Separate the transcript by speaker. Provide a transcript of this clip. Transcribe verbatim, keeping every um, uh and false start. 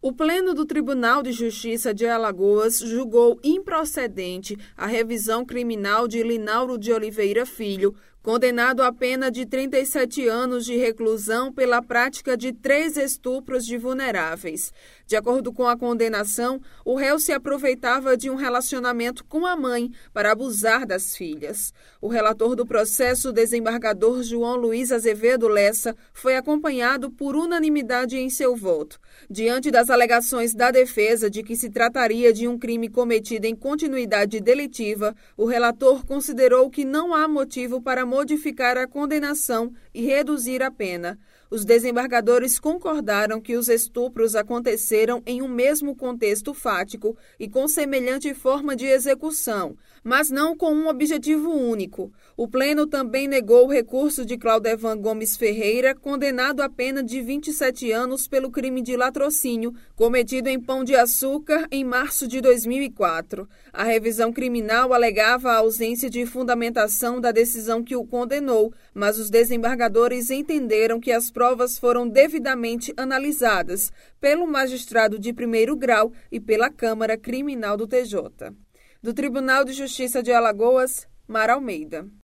Speaker 1: O Pleno do Tribunal de Justiça de Alagoas julgou improcedente a revisão criminal de Linauro de Oliveira Filho, condenado a pena de trinta e sete anos de reclusão pela prática de três estupros de vulneráveis. De acordo com a condenação, o réu se aproveitava de um relacionamento com a mãe para abusar das filhas. O relator do processo, desembargador João Luiz Azevedo Lessa, foi acompanhado por unanimidade em seu voto. Diante das alegações da defesa de que se trataria de um crime cometido em continuidade delitiva, o relator considerou que não há motivo para modificar a condenação e reduzir a pena. Os desembargadores concordaram que os estupros aconteceram em um mesmo contexto fático e com semelhante forma de execução, mas não com um objetivo único. O Pleno também negou o recurso de Claudevan Gomes Ferreira, condenado a pena de vinte e sete anos pelo crime de latrocínio cometido em Pão de Açúcar em março de dois mil e quatro. A revisão criminal alegava a ausência de fundamentação da decisão que o condenou, mas os desembargadores entenderam que as provas foram devidamente analisadas pelo magistrado de primeiro grau e pela Câmara Criminal do T J. Do Tribunal de Justiça de Alagoas, Mara Almeida.